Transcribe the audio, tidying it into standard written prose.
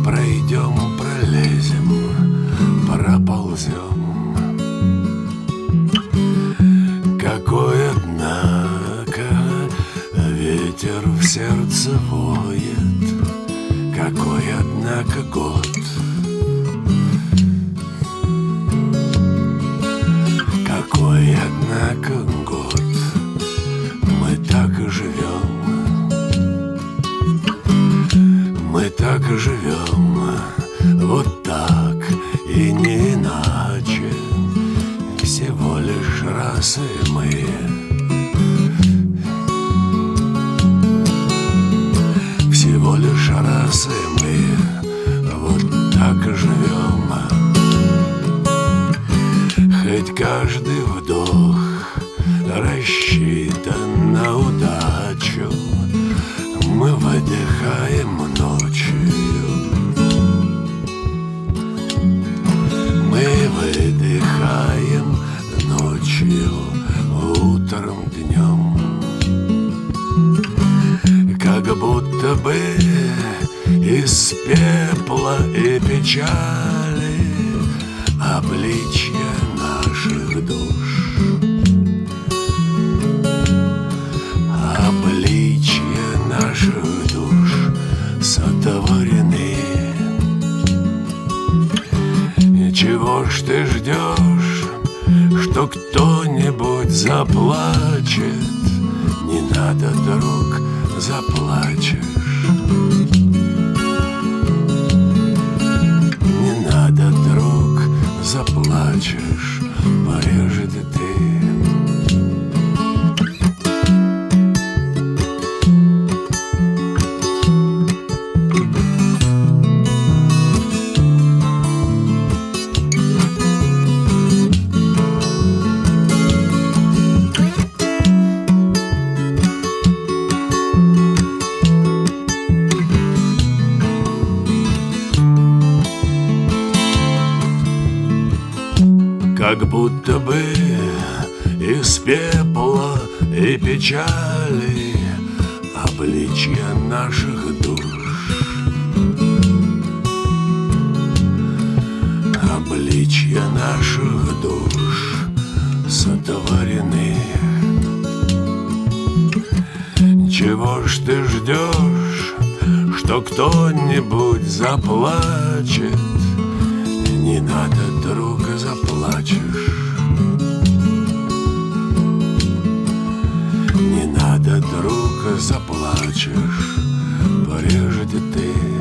пройдем, пролезем, проползем. Какой, однако, ветер в сердце воет, какой, однако, год. Какой, однако, год. Мы так и живем. Мы так и живем. Вот так и не иначе. Всего лишь раз и мы. Всего лишь раз и мы. Вот так и живем. Хоть каждый вдох рассчитан на удачу, мы выдыхаем ночью. Мы выдыхаем ночью, утром, днем. Как будто бы из пепла и печали обличье наших душ. Обличье наших душ сотворены. Чего ж ты ждешь, что кто-нибудь заплачет? Не надо, друг, заплачешь. Не надо, друг, заплачешь, прежде ты. Как будто бы из пепла и печали обличье наших душ. Обличье наших душ сотворены. Чего ж ты ждешь, что кто-нибудь заплачет? Не надо, друга, заплачешь. Не надо, друга, заплачешь, прежде ты.